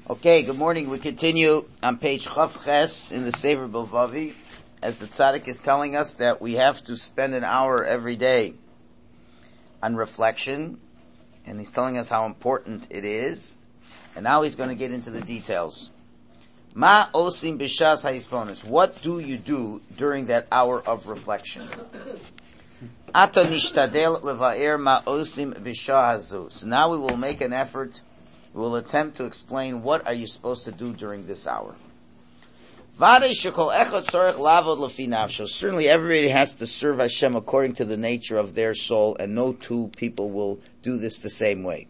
Okay, good morning. We continue on page Chaf Ches in the Sefer Bilvavi, as the tzaddik is telling us that we have to spend an hour every day on reflection, and he's telling us how important it is, and now he's going to get into the details. Ma osim b'shas ha'isponis. What do you do during that hour of reflection? Ata nishtadel leva'er ma osim b'shah hazu. So now we will make an effort. We will attempt to explain what are you supposed to do during this hour. Certainly everybody has to serve Hashem according to the nature of their soul, and no two people will do this the same way.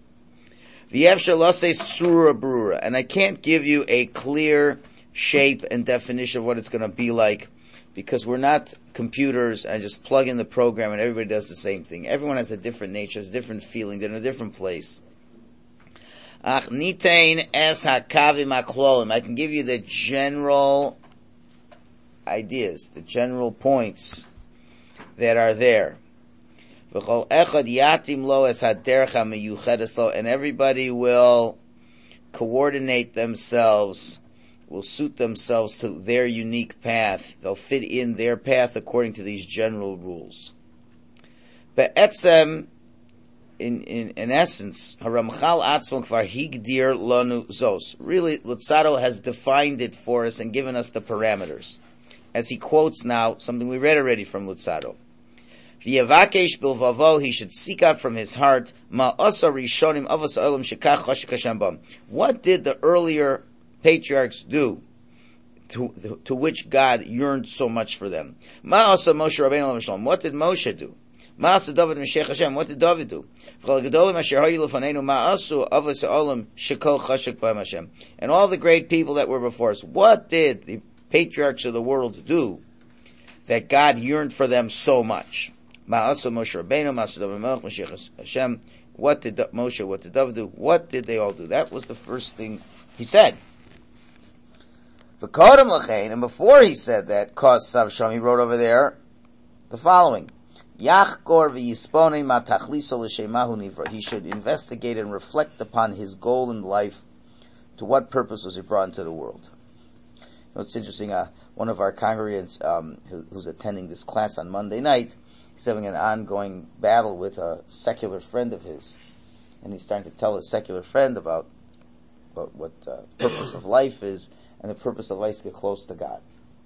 And I can't give you a clear shape and definition of what it's going to be like, because we're not computers and just plug in the program and everybody does the same thing. Everyone has a different nature, has a different feeling, they're in a different place. I can give you the general ideas, the general points that are there. And everybody will coordinate themselves, will suit themselves to their unique path. They'll fit in their path according to these general rules. In essence, Haramchal Atzmo Kvar Higdir Lanu Zos. Really, Luzzatto has defined it for us and given us the parameters. As he quotes now, something we read already from Luzzatto. V'yavakesh bilvavo, he should seek out from his heart, Ma'asa Rishonim Avos Olam Shekach Chashik Hashem Bam. What did the earlier patriarchs do to which God yearned so much for them? Ma'asa Moshe Rabbeinu Olam Shalom. What did Moshe do? Ma'asa David Meshech Hashem. What did David do? And all the great people that were before us, what did the patriarchs of the world do that God yearned for them so much? Ma'asa Moshe Rabbeinu, Ma'asa David Melech, Meshech Hashem. What did Moshe, what did David do? What did they all do? That was the first thing he said. And before he said that, he wrote over there the following. He should investigate and reflect upon his goal in life. To what purpose was he brought into the world? You know, it's interesting, one of our congregants, who's attending this class on Monday night, he's having an ongoing battle with a secular friend of his. And he's starting to tell his secular friend about what purpose of life is, and the purpose of life is to get close to God.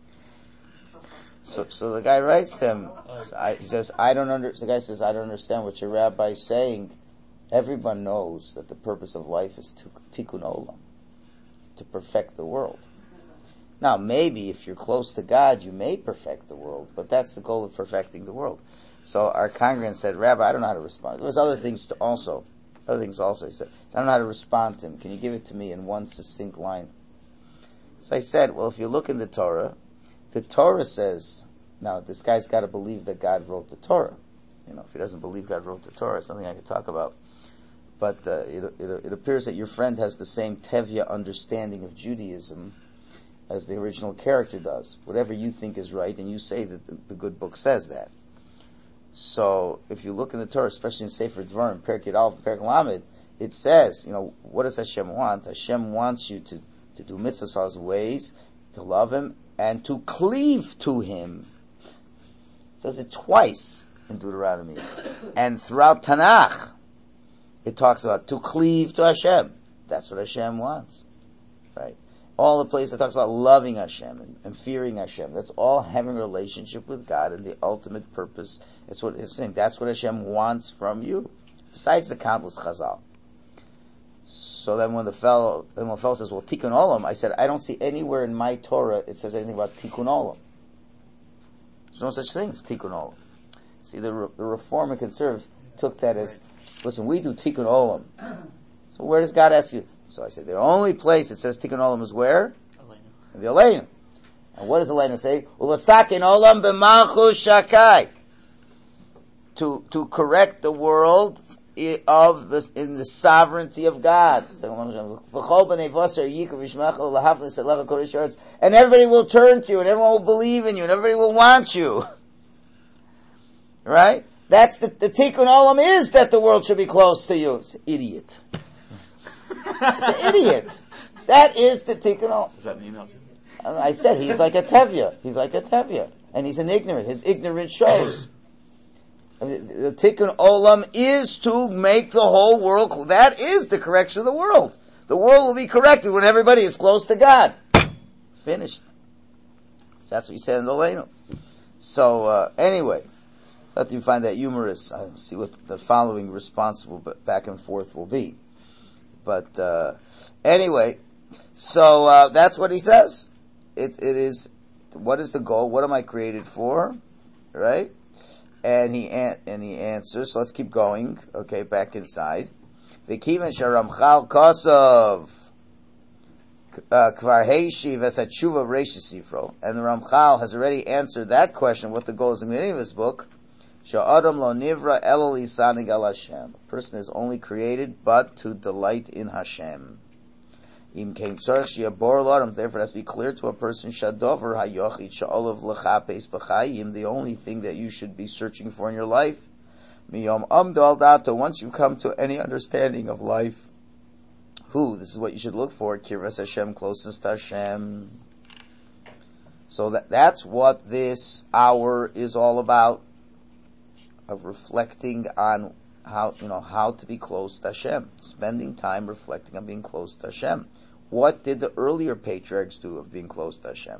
So the guy writes to him, he says, the guy says, I don't understand what your rabbi is saying. Everyone knows that the purpose of life is tikkun olam, to perfect the world. Now, maybe if you're close to God, you may perfect the world, but that's the goal of perfecting the world. So our congregant said, Rabbi, I don't know how to respond. There was other things also. He said, I don't know how to respond to him. Can you give it to me in one succinct line? So I said, well, if you look in the Torah says, now this guy's got to believe that God wrote the Torah. You know, if he doesn't believe God wrote the Torah, it's something I could talk about. But it appears that your friend has the same Tevya understanding of Judaism as the original character does. Whatever you think is right, and you say that the good book says that. So if you look in the Torah, especially in Sefer Dvarim, Perek Yud Aleph, Perek Lamed, it says, what does Hashem want? Hashem wants you to do mitzvahs ways, to love Him, and to cleave to Him. It says it twice in Deuteronomy. And throughout Tanakh, it talks about to cleave to Hashem. That's what Hashem wants. Right? All the places it talks about loving Hashem and fearing Hashem. That's all having a relationship with God and the ultimate purpose. It's what it's saying. That's what Hashem wants from you. Besides the countless chazal. So then when the fellow says, well, tikkun olam, I said, I don't see anywhere in my Torah it says anything about tikkun olam. There's no such thing as tikkun olam. See, the Reform and Conservative took that as, listen, we do tikkun olam. So where does God ask you? So I said, the only place it says tikkun olam is where? In the Aleinu. And what does Aleinu say? Ulasakin olam b'malchus shakai. To correct the world in the sovereignty of God. And everybody will turn to you, and everyone will believe in you, and everybody will want you. Right? That's the tikkun olam is that the world should be close to you. It's an idiot. It's an idiot. That is the tikkun olam. Does that mean nothing? I said he's like a tevya. He's like a tevya. And he's an ignorant. His ignorance shows. The tikkun olam is to make the whole world, that is the correction of the world. The world will be corrected when everybody is close to God. Finished. So that's what you said in the Leinu. So, anyway, I thought you find that humorous. I'll see what the following responsible back and forth will be. But, anyway, so, that's what he says. It is, what is the goal? What am I created for? Right? And he answers, so let's keep going. Okay, back inside. V'kivan sharamchal kosov kvar heishiv es hatshuva reish sifro. And the Ramchal has already answered that question, what the goal is in the beginning of his book. Sha'adam lo nivra elo lisanig al Hashem. A person is only created but to delight in Hashem. Im kein tzarech shi'abor l'adam. Therefore, it has to be clear to a person, shadover hayochid sha'olav l'chapes b'chayim. The only thing that you should be searching for in your life, miyom amdo al dato. Once you come to any understanding of life, this is what you should look for: kirvas Hashem, closeness to Hashem. So that's what this hour is all about, of reflecting on how to be close to Hashem, spending time reflecting on being close to Hashem. What did the earlier patriarchs do of being close to Hashem?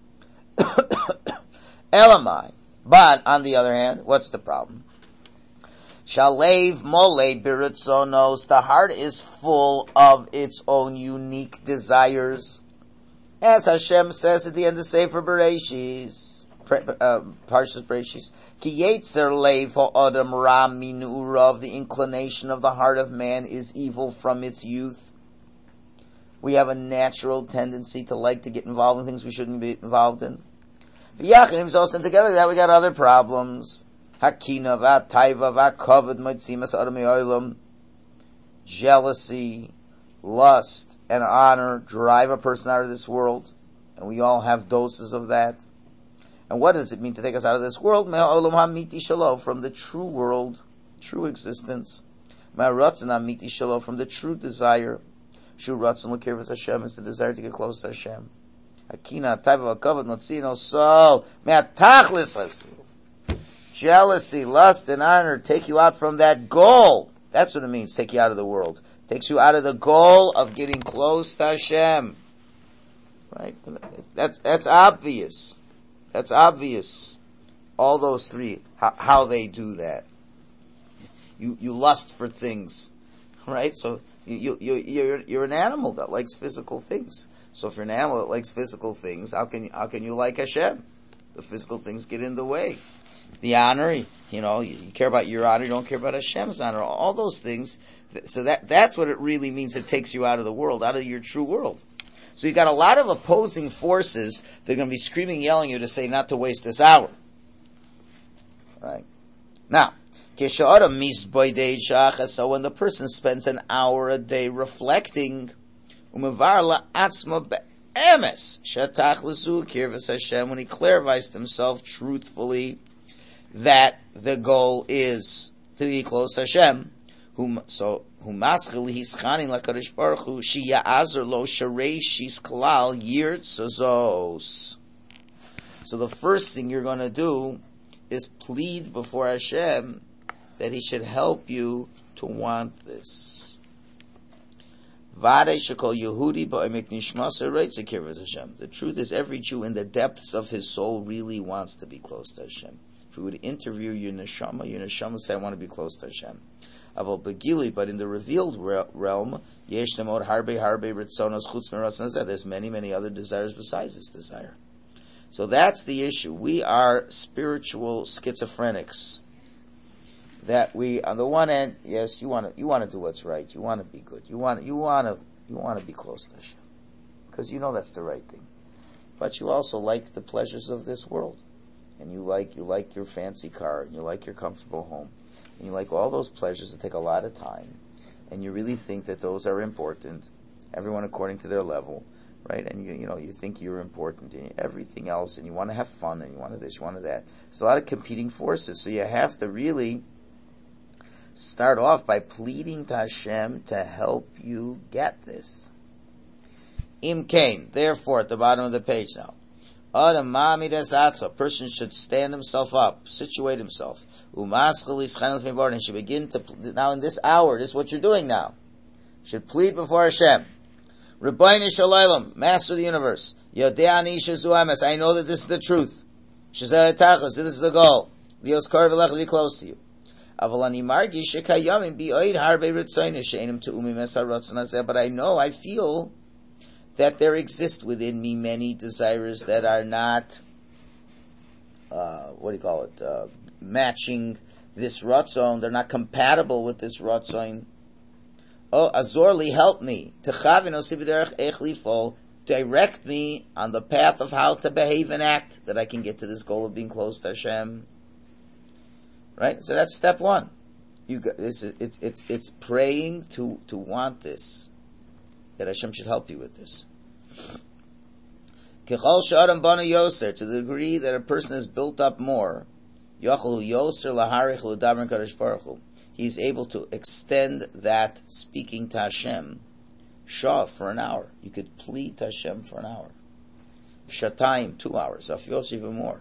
Elamai. But, on the other hand, what's the problem? Shalev mole biritzonos. The heart is full of its own unique desires. As Hashem says at the end of Sefer Bereshis, Parshas Bereshis, Ki yetzer lev ha'adam ra min urav. The inclination of the heart of man is evil from its youth. We have a natural tendency to like to get involved in things we shouldn't be involved in. V'yachinim also together that we got other problems. Hakina v'atayva v'akavod moitzimas adam yoilam. Jealousy, lust, and honor drive a person out of this world, and we all have doses of that. And what does it mean to take us out of this world? Me'olam hamiti shalom, from the true world, true existence. Me'aratzon hamiti shalom, from the true desire. Shu ratzon l'kirvas Hashem is the desire to get close to Hashem. Hakina taiva v'kavod notzino so me'atachlis. Jealousy, lust, and honor take you out from that goal. That's what it means, take you out of the world. Takes you out of the goal of getting close to Hashem. Right? That's obvious. That's obvious. All those three, how they do that. You lust for things, right? So you're an animal that likes physical things. So if you're an animal that likes physical things, how can you like Hashem? The physical things get in the way. The honor, you care about your honor, you don't care about Hashem's honor. All those things. So that's what it really means. It takes you out of the world, out of your true world. So you got a lot of opposing forces that are going to be screaming, yelling at you to say not to waste this hour. Right? Now, so when the person spends an hour a day reflecting, when he clarifies himself truthfully that the goal is to be close to Hashem, so the first thing you're going to do is plead before Hashem that He should help you to want this. The truth is, every Jew in the depths of his soul really wants to be close to Hashem. If we would interview your neshama would say, I want to be close to Hashem. But in the revealed realm, there's many other desires besides this desire. So that's the issue. We are spiritual schizophrenics. That we, on the one hand, yes, you want to do what's right. You want to be good. You want to be close to Hashem, because you know that's the right thing. But you also like the pleasures of this world, and you like your fancy car, and you like your comfortable home. And you like all those pleasures that take a lot of time, and you really think that those are important, everyone according to their level, right? And you think you're important in everything else, and you want to have fun, and you want this, you want that. There's a lot of competing forces, so you have to really start off by pleading to Hashem to help you get this. Im kain. Therefore, at the bottom of the page now. A person should stand himself up, situate himself. And should begin to, now in this hour, this is what you're doing now. Should plead before Hashem. Rabbeinu Shalom, Master of the Universe. Yodeani Shazuames, I know that this is the truth. Shazah Tachos, this is the goal. Vios Kor Velech, to be close to you. Avalani Margi Shekayamim Bioid Harbe Ritzayin She'enim Tu'umi Mesar Ratzon. But I know, I feel that there exist within me many desires that are not, matching this Ratzon. They're not compatible with this Ratzon. Oh, Azorli, help me. Direct me on the path of how to behave and act, that I can get to this goal of being close to Hashem. Right? So that's step one. It's praying to want this, that Hashem should help you with this. To the degree that a person is built up more, he's able to extend that speaking to Hashem, Shah, for an hour. You could plead to Hashem for an hour. Shatayim, 2 hours. Afiyos, even more.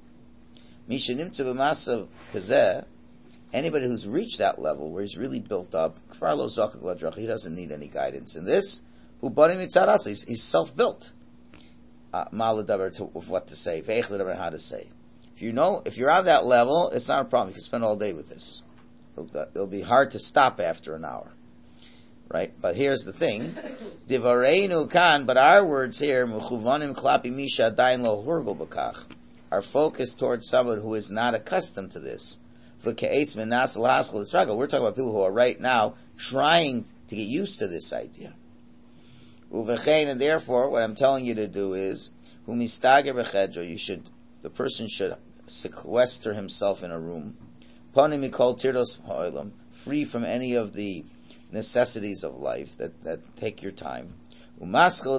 Anybody who's reached that level where he's really built up, he doesn't need any guidance in this. He's self-built. Of what to say, how to say. If you're on that level, it's not a problem. You can spend all day with this. It'll be hard to stop after an hour. Right? But here's the thing. Divareinu kan, but our words here, mechuvanim klapi misha adayin lo hurgul b'kach, are focused towards someone who is not accustomed to this. V'ke'es menasel haskell l'struggle. We're talking about people who are right now trying to get used to this idea. Uvechein, and therefore, what I'm telling you to do is, humistager b'chedro, the person should sequester himself in a room. Ponim mikol tirdos ha'olam, free from any of the necessities of life that take your time. And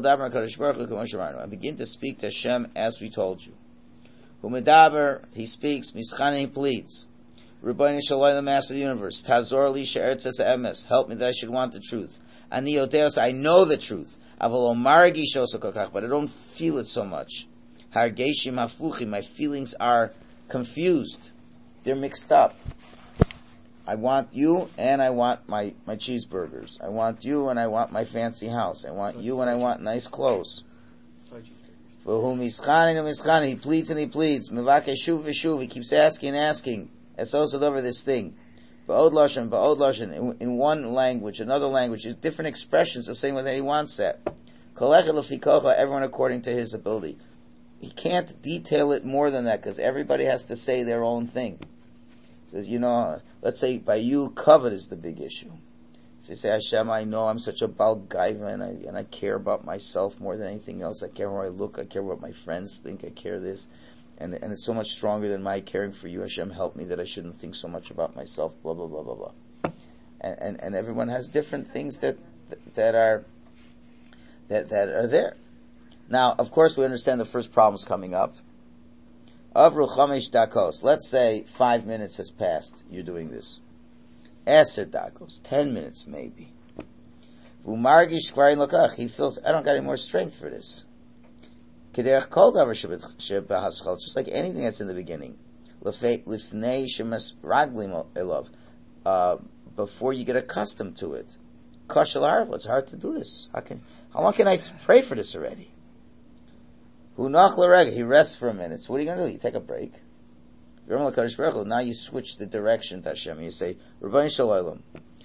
begin to speak to Hashem as we told you. Umedaber, he speaks, mischane, he pleads. Rabbeinu Shalom, Master of the Universe, Tazor li she'eretz emes, help me that I should want the truth. Ani yodeos, I know the truth. Avalo margi shosokakach, but I don't feel it so much. Hargeshim hafuchim, my feelings are confused. They're mixed up. I want you and I want my cheeseburgers. I want you and I want my fancy house. I want you and I want nice clothes. For whom he pleads and he pleads. He keeps asking and asking. It's also over this thing. In one language, another language, different expressions of saying what he wants that. Everyone according to his ability. He can't detail it more than that because everybody has to say their own thing. Says, let's say by you, covet is the big issue. So you say, Hashem, I know I'm such a Baal Gaiva and I care about myself more than anything else. I care how I look. I care what my friends think. I care this. And it's so much stronger than my caring for you. Hashem, help me that I shouldn't think so much about myself, blah, blah, blah, blah, blah. And everyone has different things that are there. Now, of course, we understand the first problem's coming up. Avru chamesh dakos. Let's say 5 minutes has passed. You're doing this. 10 dakos. 10 minutes maybe. V'umargish kvarin lokach. He feels, I don't got any more strength for this. Kederech kol davar shebehaschal. Just like anything that's in the beginning. Lifnei shemas raglim elov. Before you get accustomed to it. Kashal harv. It's hard to do this. How long can I pray for this already? He rests for a minute. So what are you going to do? You take a break. Now you switch the direction to Hashem. You say, Rabbeinu Shalom,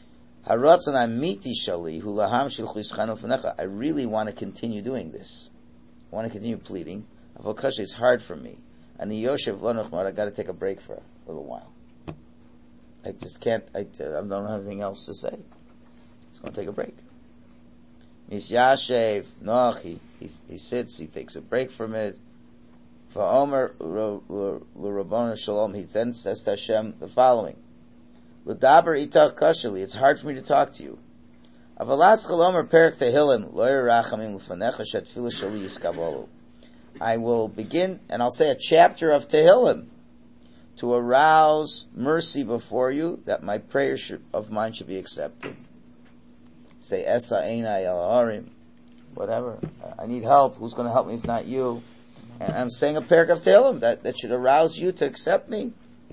I really want to continue doing this. I want to continue pleading. It's hard for me. And I got to take a break for a little while. I just can't, I don't have anything else to say. Just going to take a break. Misyashev, he sits, he takes a break for a minute. Va'omer l'Rabbanu Shalom, he then says to Hashem the following: L'daber itach kashali, it's hard for me to talk to you. Avalas chalomer perek tehillim, lo yerachamim l'fanecha shetfilah shali yiskabolu. I will begin, and I'll say a chapter of Tehillim to arouse mercy before you, that my prayer of mine should be accepted. Say Esa Einai El Harim, whatever. I need help. Who's going to help me if not you? And I'm saying a parak of Tehillim that should arouse you to accept me.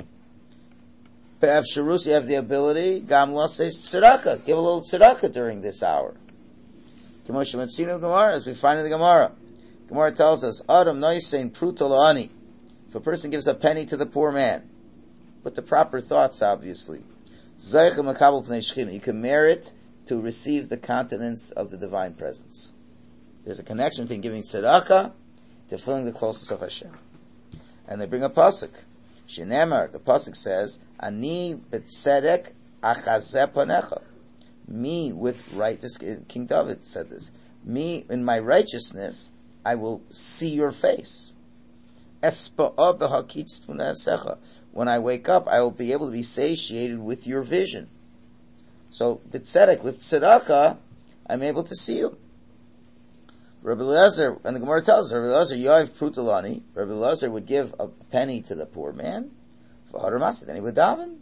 Be'ev Sharus, you have the ability. Gamla says tzedakah. Give a little tzedakah during this hour. K'moshe Matzinu Gemara, as we find in the Gemara. Gemara tells us, Adam noisein pruto lo'ani. If a person gives a penny to the poor man, with the proper thoughts, obviously, Zaycha makabel pnei shechina, you can merit to receive the countenance of the divine presence. There's a connection between giving tzedakah to feeling the closeness of Hashem. And they bring a pasuk. Shenemar, the pasuk says, Ani b'tzedek achazeh panecha. Me with righteous, King David said this. Me, in my righteousness, I will see your face. Espa'ah b'hakitz tunesecha. When I wake up, I will be able to be satiated with your vision. So, b'tzedek, with tzedakah, I'm able to see you. Rabbi Eliezer, and the Gemara tells us, Rabbi Eliezer, Yoav Prutalani, Rabbi Eliezer would give a penny to the poor man, for Haramasi, then he would daven.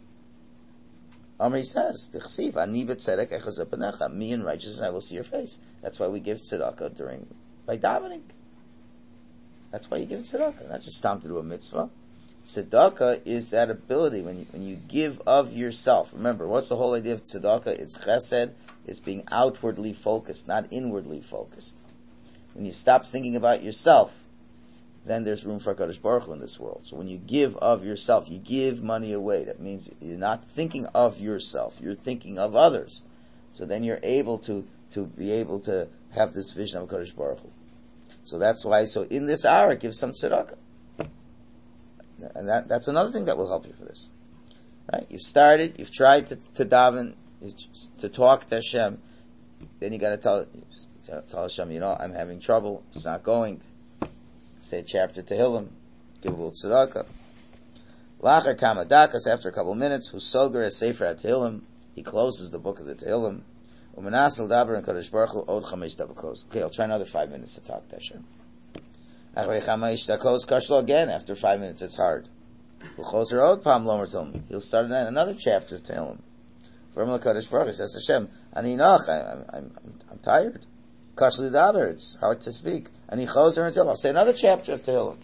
Amri says, T'chsiv, Ani b'tzedek echazeh panecha, me in righteousness I will see your face. That's why we give tzedakah by davening. That's why you give tzedakah, not just time to do a mitzvah. Tzedakah is that ability when you give of yourself. Remember, what's the whole idea of tzedakah? It's chesed, it's being outwardly focused, not inwardly focused. When you stop thinking about yourself, then there's room for HaKadosh Baruch Hu in this world. So when you give of yourself, you give money away. That means you're not thinking of yourself, you're thinking of others. So then you're able to be able to have this vision of HaKadosh Baruch Hu. So that's why, so in this hour, give some tzedakah. And that's another thing that will help you for this. Right? You've started, you've tried to daven, to talk to Hashem, then you gotta tell Hashem, I'm having trouble, it's not going. Say a chapter Tehillim, give a little tzedakah. Lachar kama dakas, after a couple of minutes, Husoger es Sefer HaTehillim, he closes the book of the Tehillim. Umenasel daber and Kadosh Baruch Hu od 5 dakos. Okay, I'll try another 5 minutes to talk to Hashem. Achrei 5 dakos kashlo again. After 5 minutes, it's hard. Uchoser od pam lomer Tehillim. He'll start another chapter of Tehillim. Vermel Kadosh Baruch Hu says Hashem, Ani noch, I'm tired. Kashli daber, it's hard to speak. Ani choser and Tehillim. I'll say another chapter of Tehillim.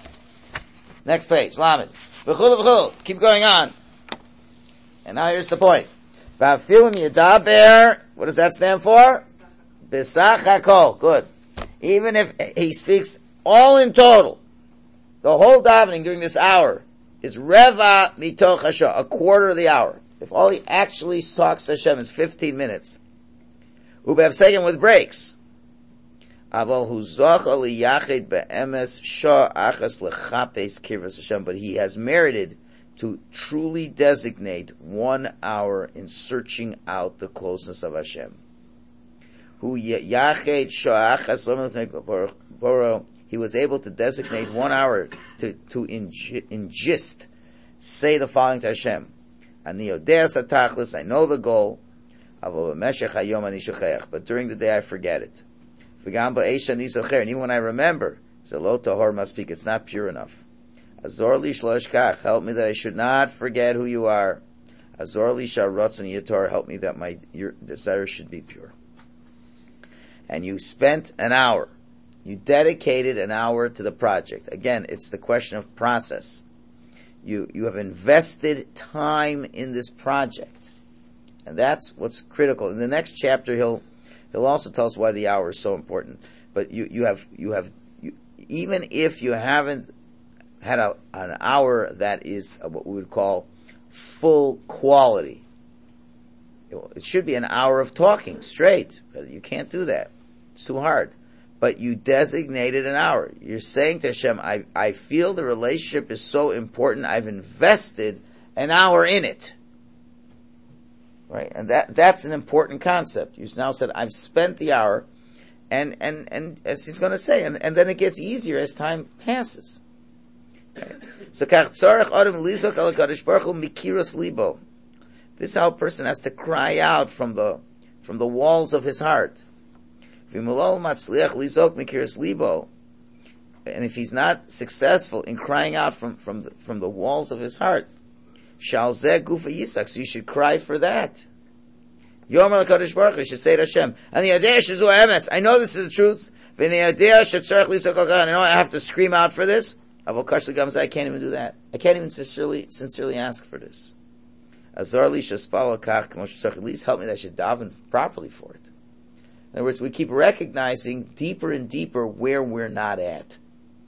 Next page, Lamed. V'chul v'chul. Keep going on. And now here's the point. V'afilim yedaber. What does that stand for? B'sach hakol. Good. Even if he speaks all in total, the whole davening during this hour is reva mitoch Hashem, a quarter of the hour. If all he actually talks to Hashem is 15 minutes, ubev second with breaks. Aval hu zocha liyachid be'emes shah achas lechapes kirvas Hashem, but he has merited to truly designate 1 hour in searching out the closeness of Hashem. Who yached sha'achas boro, he was able to designate 1 hour to ingest, say the following to Hashem. Ani yodea satachlis, I know the goal. Avo b'meshech hayom ani shechech, but during the day I forget it. V'gam ba'esh ani zocher, and even when I remember, zelo tahor must speak, it's not pure enough. Azor li shloshkach, help me that I should not forget who you are. Azor li sharotzen yator, help me that your desire should be pure. And you spent an hour. You dedicated an hour to the project. Again, it's the question of process. You have invested time in this project. And that's what's critical. In the next chapter, he'll also tell us why the hour is so important. But you have even if you haven't had an hour that is what we would call full quality. It should be an hour of talking straight, but you can't do that. It's too hard. But you designated an hour. You're saying to Hashem, I feel the relationship is so important, I've invested an hour in it. Right? And that's an important concept. You now said, I've spent the hour, and as he's going to say, and then it gets easier as time passes. So this is how a person has to cry out from the walls of his heart. And if he's not successful in crying out from the walls of his heart, so you should cry for that. You should say to Hashem, I know this is the truth. And I know I have to scream out for this. I can't even do that. I can't even sincerely ask for this. At least help me that I should daven properly for it. In other words, we keep recognizing deeper and deeper where we're not at.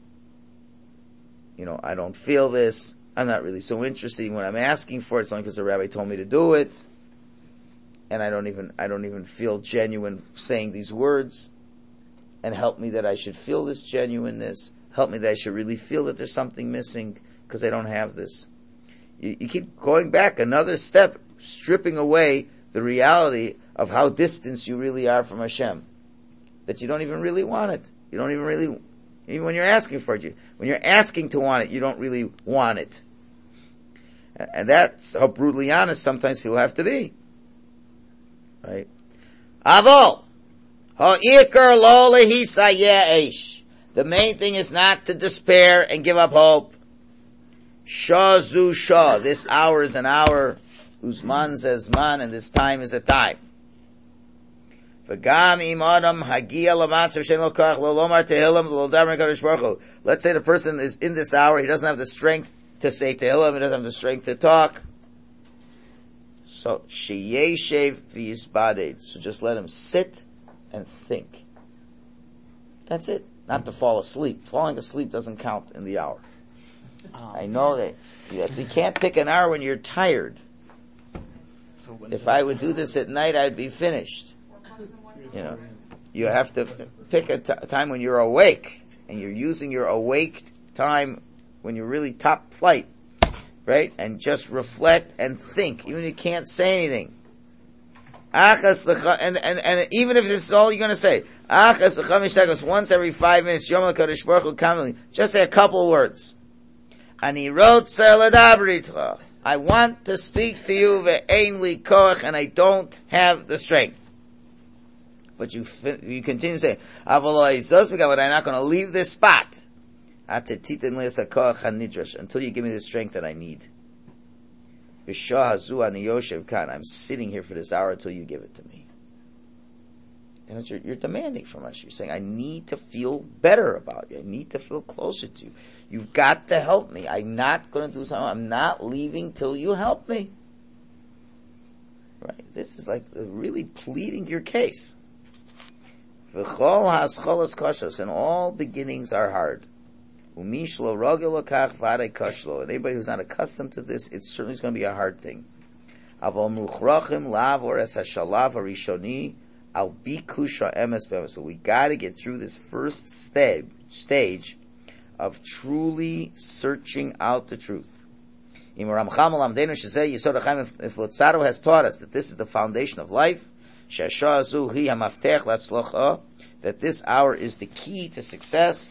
I don't feel this. I'm not really so interested when I'm asking for it. It's only because the rabbi told me to do it. And I don't even feel genuine saying these words. And help me that I should feel this genuineness. Help me that I should really feel that there's something missing because I don't have this. You keep going back another step, stripping away the reality of how distant you really are from Hashem. That you don't even really want it. You don't even really, even when you're asking for it, when you're asking to want it, you don't really want it. And that's how brutally honest sometimes people have to be. Right? Avol! Ha'ikar lo lehisayeh. The main thing is not to despair and give up hope. Shah zu shah. This hour is an hour. Uzman zezman, and this time is a time. Let's say the person is in this hour, he doesn't have the strength to say Tehillim, he doesn't have the strength to talk. So, sheyeshev v'yisbaded. So just let him sit and think. That's it. Not to fall asleep. Falling asleep doesn't count in the hour. I know that. Yes, you can't pick an hour when you're tired. If I would do this at night, I'd be finished. You have to pick a time when you're awake, and you're using your awake time when you're really top flight, right? And just reflect and think, even if you can't say anything. And even if this is all you're going to say, once every 5 minutes, just say a couple of words. I want to speak to you, and I don't have the strength. But you continue to say, but I'm not going to leave this spot until you give me the strength that I need. I'm sitting here for this hour until you give it to me. And you're demanding from us. You're saying, I need to feel better about you. I need to feel closer to you. You've got to help me. I'm not going to do something. I'm not leaving till you help me. Right? This is like really pleading your case. And all beginnings are hard. And anybody who's not accustomed to this, it certainly is going to be a hard thing. So we got to get through this first stage of truly searching out the truth. If Luzzatto has taught us that this is the foundation of life, that this hour is the key to success,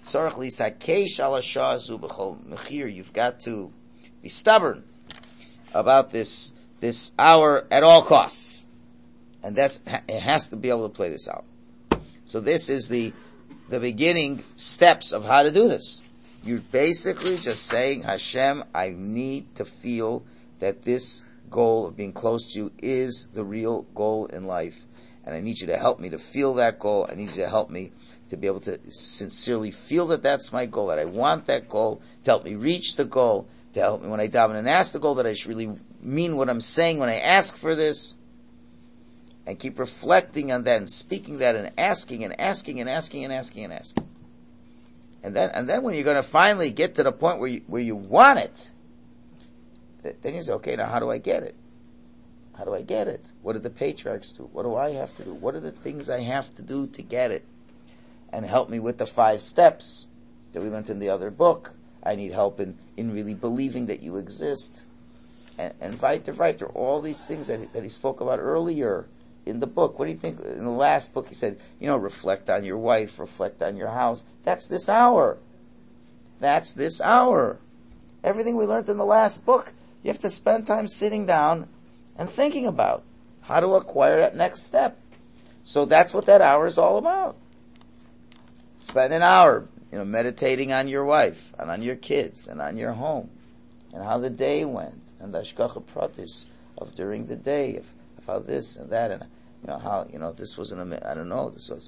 you've got to be stubborn about this hour at all costs. And it has to be able to play this out. So this is the beginning steps of how to do this. You're basically just saying, Hashem, I need to feel that this goal of being close to you is the real goal in life. And I need you to help me to feel that goal. I need you to help me to be able to sincerely feel that that's my goal, that I want that goal, to help me reach the goal, to help me when I daven and ask the goal, that I should really mean what I'm saying when I ask for this. And keep reflecting on that and speaking that and asking and asking and asking and asking and asking. And then when you're going to finally get to the point where you want it, then you say, okay, now how do I get it? How do I get it? What did the patriarchs do? What do I have to do? What are the things I have to do to get it? And help me with the 5 steps that we learned in the other book. I need help in really believing that you exist. And weiter. All these things that he spoke about earlier in the book. What do you think? In the last book he said, reflect on your wife, reflect on your house. That's this hour. That's this hour. Everything we learned in the last book, you have to spend time sitting down and thinking about how to acquire that next step. So that's what that hour is all about. Spend an hour, meditating on your wife and on your kids and on your home and how the day went and the hashgacha pratis of during the day of how this and that and how this wasn't I don't know, this was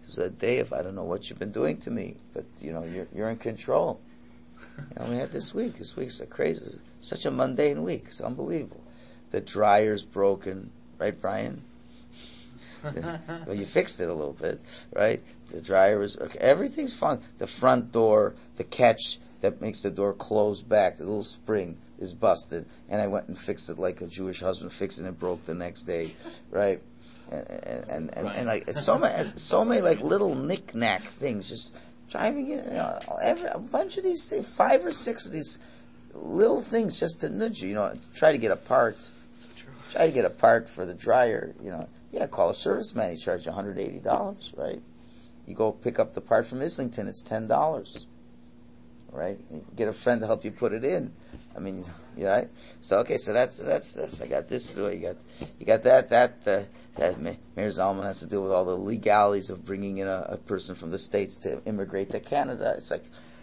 So, Dave, I don't know what you've been doing to me, but you're in control. We had this week. This week's crazy, such a mundane week. It's unbelievable. The dryer's broken, right, Brian? Well, you fixed it a little bit, right? The dryer was okay. Everything's fine. The front door, the catch that makes the door close back, the little spring is busted, and I went and fixed it like a Jewish husband fixed it and it broke the next day, right? And like so many like little knick-knack things just driving in, a bunch of these things, 5 or 6 of these little things just to nudge you, try to get a part. Try to get a part for the dryer, call a service man, he charges you $180, right? You go pick up the part from Islington, it's $10, right? You get a friend to help you put it in. I mean, right? So, okay, so that's, I got this through, you got that Meir Zalman has to deal with all the legalities of bringing in a person from the States to immigrate to Canada. It's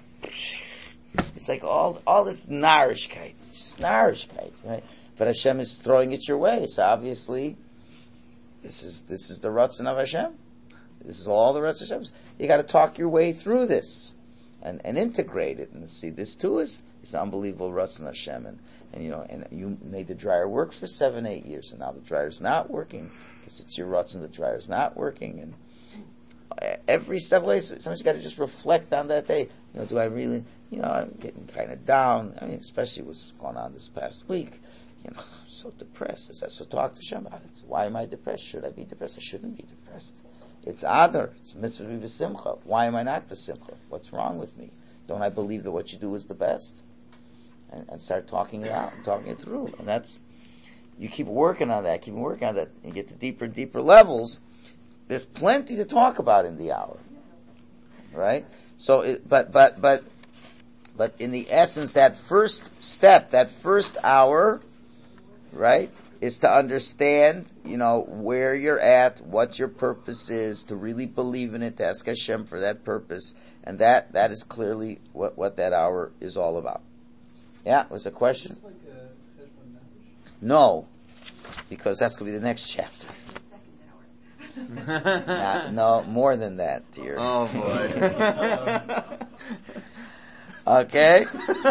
like all this narishkeit, just narishkeit, right? But Hashem is throwing it your way. So obviously, this is the Ratzon of Hashem. This is all the rest of Hashem's. You got to talk your way through this and integrate it and see this too is unbelievable Ratzon Hashem. And you made the dryer work for 7-8 years, and now the dryer's not working because it's your Ratzon. The dryer's not working, and every step of the way, sometimes you got to just reflect on that day. Do I really? I'm getting kind of down. I mean, especially what's going on this past week. I'm so depressed. So talk to Hashem about it. Why am I depressed? Should I be depressed? I shouldn't be depressed. It's Adar. It's mitzvah v'simcha. Why am I not v'simcha? What's wrong with me? Don't I believe that what you do is the best? And start talking it out and talking it through. And that's, you keep working on that, you get to deeper and deeper levels. There's plenty to talk about in the hour. Right? So, but in the essence, that first step, that first hour, right, is to understand, where you're at, what your purpose is, to really believe in it, to ask Hashem for that purpose, and that is clearly what that hour is all about. Yeah, was a question? Is this like a Cheshbon Nefesh? No, because that's going to be the next chapter. No, more than that, dear. Oh boy. Okay?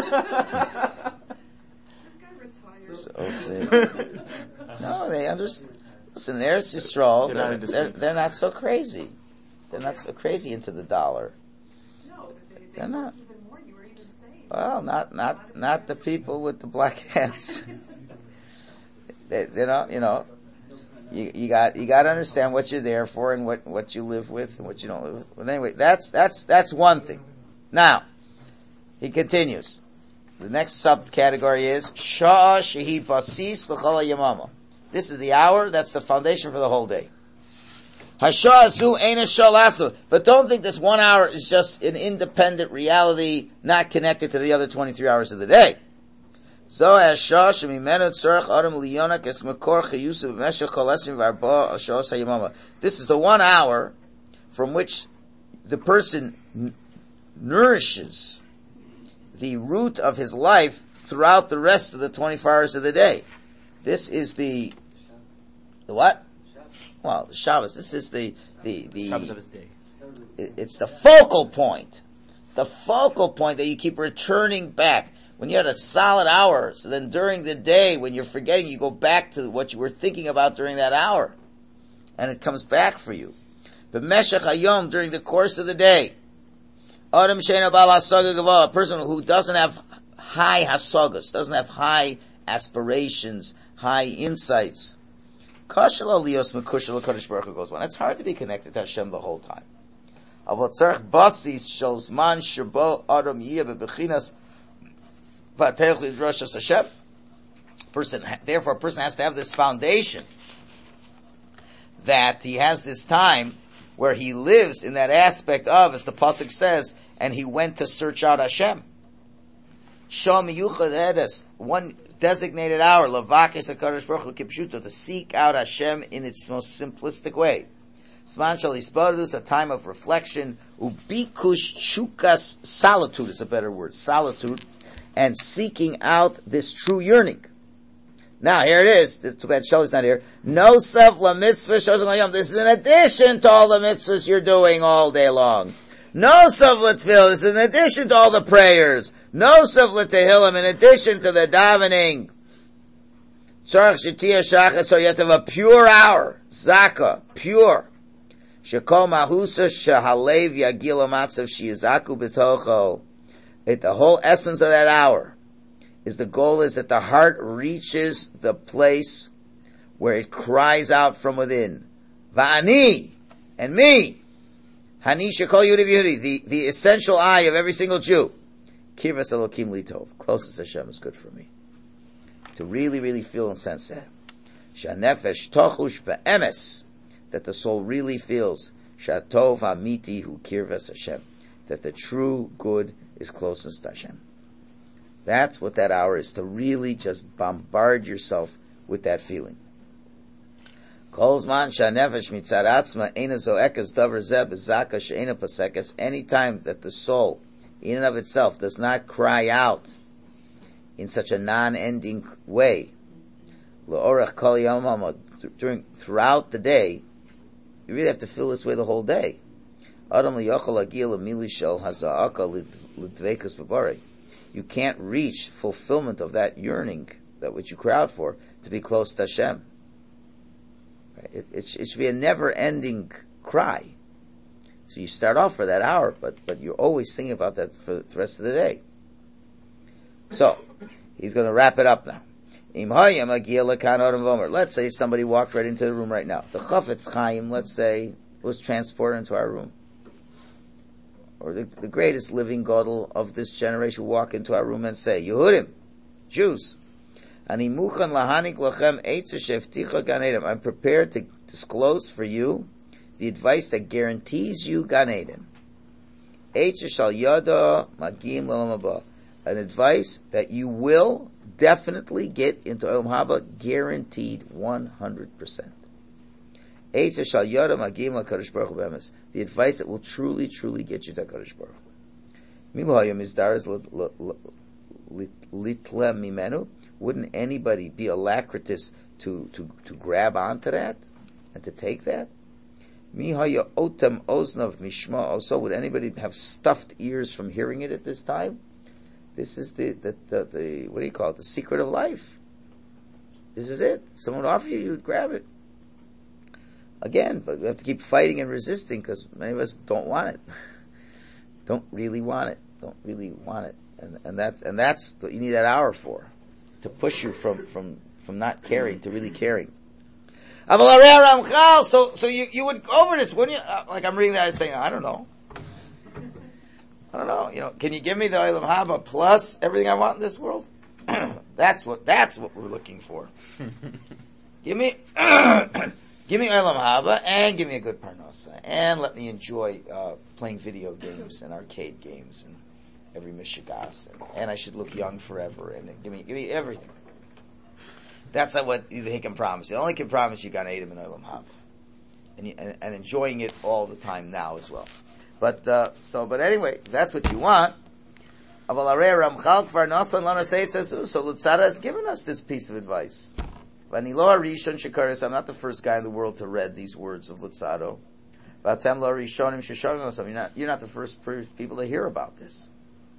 So, So, see. No, they understand. Listen, Eretz Yisrael, they're not so crazy. They're not so crazy into the dollar. No, but They're not. even more. You were even saying. Well, not the people with the black hats. They don't, you got to understand what you're there for and what you live with and what you don't live with. But anyway, that's one thing. Now, he continues. The next subcategory is Shah Shehi Basis L'Chol Yamama. This is the hour, that's the foundation for the whole day. Hashazu Eina Shalasu. But don't think this 1 hour is just an independent reality, not connected to the other 23 hours of the day. So Hashah Shemimenu Tzorach Adam Liyona Kesmakor Chayusu B'Meshech Kol Esim V'Arba Ashos HaYamama. This is the 1 hour from which the person nourishes the root of his life throughout the rest of the 24 hours of the day. This is the what? Well, the Shabbos. This is the Shabbos of his day. It's the focal point. The focal point that you keep returning back. When you had a solid hour, so then during the day, when you're forgetting, you go back to what you were thinking about during that hour. And it comes back for you. But Meshach Hayom, during the course of the day, Adam Sheina Bal Hasaga Gavah, a person who doesn't have high hasagas, doesn't have high aspirations, high insights. Kashal Aliyos Mekushal HaKadosh Baruch Hu goes on. It's hard to be connected to Hashem the whole time. Avot Tzarech Basis Shel Zman Shebo Adam Yiyeh Bebechinas Vatech Lidrosh As Hashem. Therefore, a person has to have this foundation that he has this time where he lives in that aspect of, as the pasuk says, and he went to search out Hashem. Shom Yuchad Edes, one designated hour, Lavakes HaKadosh Baruch Hu Kipshuto, to seek out Hashem in its most simplistic way. Sman Shal Yisparadus, a time of reflection, Ubikush Chukas, solitude is a better word, solitude, and seeking out this true yearning. Now, here it is. This too bad Shlo's not here. Nosef la mitzvah shosem hayom. This is in addition to all the mitzvahs you're doing all day long. Nosef la tefillah. This is in addition to all the prayers. Nosef la tehillim. In addition to the davening. Tzarech shetiyah shachas. So you have to have a pure hour. Zaka. Pure. Shekol mahusa shehalev yagil amatzav shiyazaku b'tocho. The whole essence of that hour is the goal is that the heart reaches the place where it cries out from within. Va'ani, and me. Hani shekol yudi v'yudi, the essential I of every single Jew. Kirvas Elokim litov, closest Hashem is good for me. To really, really feel and sense that. Shanefesh tochush be'emes, that the soul really feels. Shatov hamiti hu kirvas Hashem, that the true good is closest to Hashem. That's what that hour is, to really just bombard yourself with that feeling. Anytime that the soul, in and of itself, does not cry out in such a non-ending way, throughout the day, you really have to feel this way the whole day. You can't reach fulfillment of that yearning, that which you cry out for, to be close to Hashem. Right? It should be a never-ending cry. So you start off for that hour, but you're always thinking about that for the rest of the day. So, he's going to wrap it up now. Let's say somebody walked right into the room right now. The Chafetz Chaim, let's say, was transported into our room. Or the greatest living Gadol of this generation walk into our room and say, Yehudim, Jews, I'm prepared to disclose for you the advice that guarantees you Gan Eden. An advice that you will definitely get into Olam Haba, guaranteed 100%. The advice that will truly, truly get you to HaKadosh Baruch Hu. Wouldn't anybody be alacritous to grab onto that and to take that? Also, would anybody have stuffed ears from hearing it at this time? This is the what do you call it? The secret of life. This is it. Someone would offer you, you would grab it. Again, but we have to keep fighting and resisting because many of us don't want it. Don't really want it. And that's what you need that hour for. To push you from not caring to really caring. So you would go over this, wouldn't you? Like I'm reading that, I'm saying, I don't know. Can you give me the Olam Haba plus everything I want in this world? That's what we're looking for. Give me Olam Haba and give me a good Parnasa and let me enjoy playing video games and arcade games and every Mishigas and I should look young forever and give me everything. That's not what he can promise. He only can promise you Gan Eden and Olam Haba and enjoying it all the time now as well. But anyway, if that's what you want. So Lutzada has given us this piece of advice. I'm not the first guy in the world to read these words of Lutzado. You're not the first people to hear about this.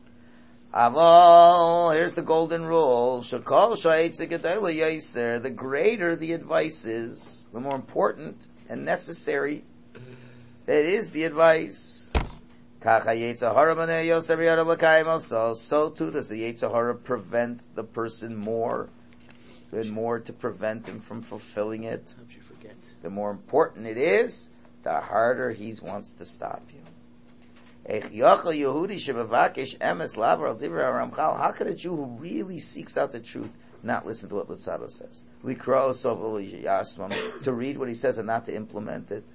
Here's the golden rule. The greater the advice is, the more important and necessary it is the advice. So too does the Yetzer Hara prevent the person more and more to prevent him from fulfilling it. Helps you forget. The more important it is, the harder he wants to stop you. How could a Jew who really seeks out the truth not listen to what Lutzado says? To read what he says and not to implement it?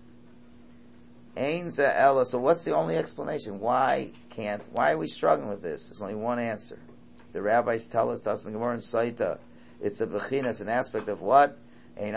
So what's the only explanation? Why are we struggling with this? There's only one answer. The rabbis tell us in the Gemara in Saita, it's a bechinas, an aspect of what? A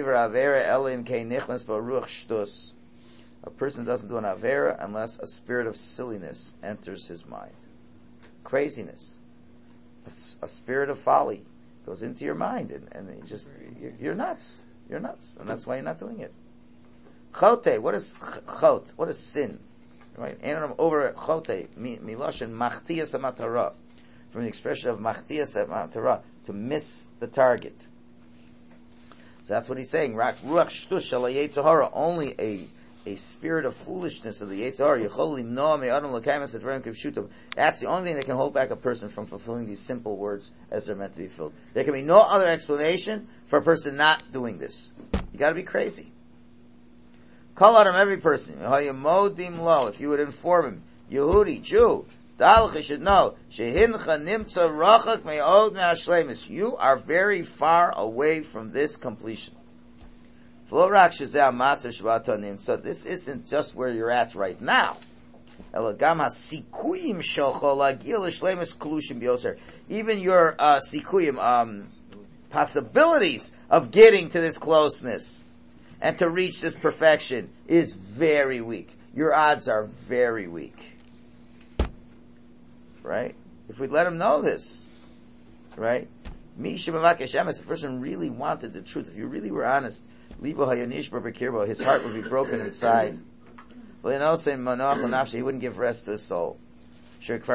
person doesn't do an avera unless a spirit of silliness enters his mind. Craziness. A spirit of folly. goes into your mind, and you're nuts. You're nuts, and that's why you're not doing it. Chote, what is chot? What is sin? Right? Over chote, miloshen machtias hamatara, from the expression of machtias hamatara, to miss the target. So that's what he's saying. Ruach shtush shel yetzer hara, only a spirit of foolishness of the yetzer hara. Yechol limnoa me'adam l'kaimas advarim kivshutim. That's the only thing that can hold back a person from fulfilling these simple words as they're meant to be filled. There can be no other explanation for a person not doing this. You got to be crazy. Call out him, every person. If you would inform him, Yehudi, Jew, you should know, you are very far away from this completion. So this isn't just where you're at right now. Even your sikuyim, possibilities of getting to this closeness and to reach this perfection is very weak. Your odds are very weak. Right? If we'd let him know this, right? If a person really wanted the truth, if you really were honest, his heart would be broken inside. He wouldn't give rest to his soul. It's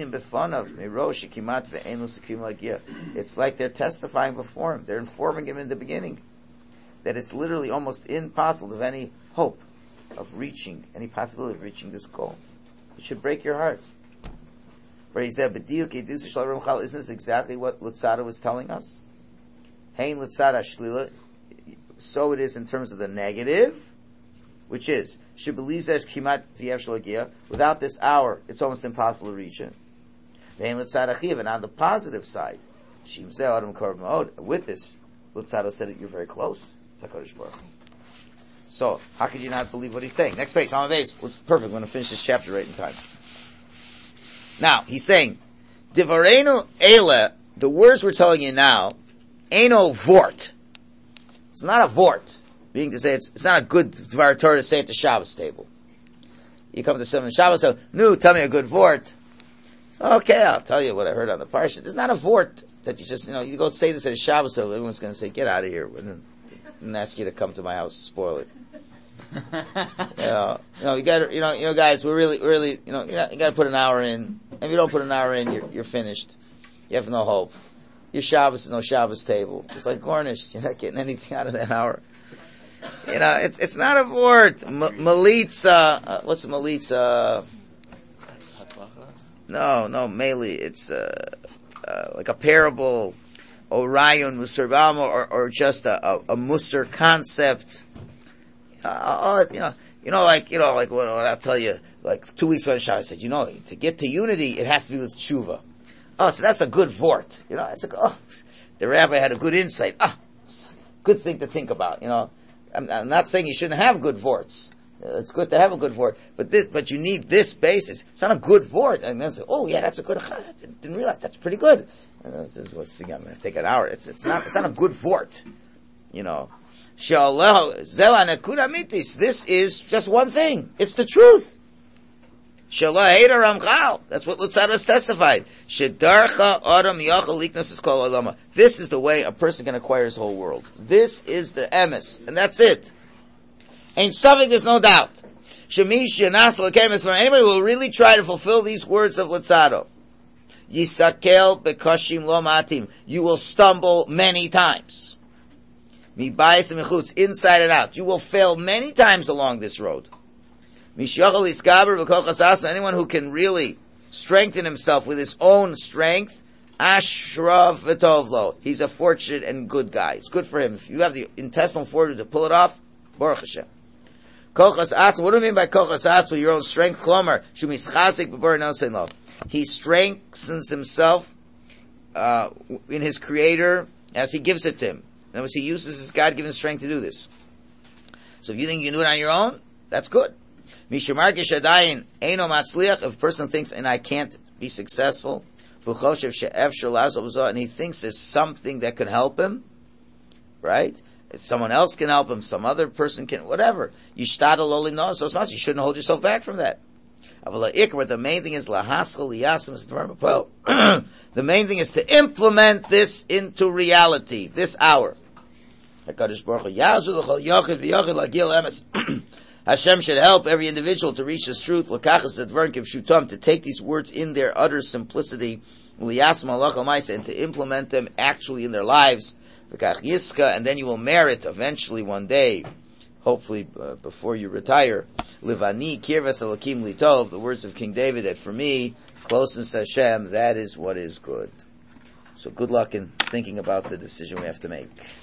like they're testifying before him. They're informing him in the beginning that it's literally almost impossible to have any hope of reaching, any possibility of reaching this goal. It should break your heart. But he said, isn't this exactly what Lutzada was telling us? Hein Lutzada Shlila. So it is in terms of the negative, which is, without this hour, it's almost impossible to reach it. And on the positive side, with this, Lutzada said that you're very close to HaKadosh Baruch Hu. So, how could you not believe what he's saying? Next page, on my base. Perfect, we're going to finish this chapter right in time. Now, he's saying, Divarenu Eile, the words we're telling you now, Eino Vort. It's not a Vort. Being to say, it's not a good Dvar Torah to say at the Shabbos table. You come to someone Shabbos, tell me a good Vort. So, okay, I'll tell you what I heard on the Parsha. There's not a Vort that you just, you go say this at a Shabbos table, everyone's going to say, get out of here. And ask you to come to my house to spoil it. You got guys, we're really, you got to put an hour in. If you don't put an hour in, you're finished. You have no hope. Your Shabbos is no Shabbos table. It's like garnished. You're not getting anything out of that hour. It's not a word. Malitza, what's a malitza? No, Meli. It's, like a parable, Orion, Musar Balma, or just a Musar concept. Like what I'll tell you, like 2 weeks ago, I said, to get to unity, it has to be with tshuva. Oh, so that's a good vort. The rabbi had a good insight. Good thing to think about. I'm not saying you shouldn't have good vorts. It's good to have a good vort, but you need this basis. It's not a good vort. And then say, that's a good. I didn't realize that's pretty good. This is what's I'm going to take an hour. It's not a good vort. This is just one thing. It's the truth. That's what Lutzada has testified. This is the way a person can acquire his whole world. This is the emes, and that's it. Ain't something, there's no doubt. Anybody who will really try to fulfill these words of Lutzada, Yisakel bekashim lo matim, you will stumble many times. Mibayis and mechutz, inside and out. You will fail many times along this road. Anyone who can really strengthen himself with his own strength, ashrav v'tovlo. He's a fortunate and good guy. It's good for him. If you have the intestinal fortitude to pull it off, Baruch Hashem. Kochas atzma. What do you mean by kochas atzma? Your own strength. Klomer shumischazik b'bar nosein lo. He strengthens himself in his Creator as He gives it to him. In other words, he uses his God-given strength to do this. So if you think you can do it on your own, that's good. If a person thinks, and I can't be successful, and he thinks there's something that can help him, right? Someone else can help him, some other person can, whatever. You shouldn't hold yourself back from that. But the main thing is the main thing is to implement this into reality, this hour. Hashem should help every individual to reach this truth, to take these words in their utter simplicity, and to implement them actually in their lives, and then you will merit eventually one day, hopefully before you retire, Livani kirvas Elokim litov, the words of King David, that for me, closeness to Hashem, that is what is good. So good luck in thinking about the decision we have to make.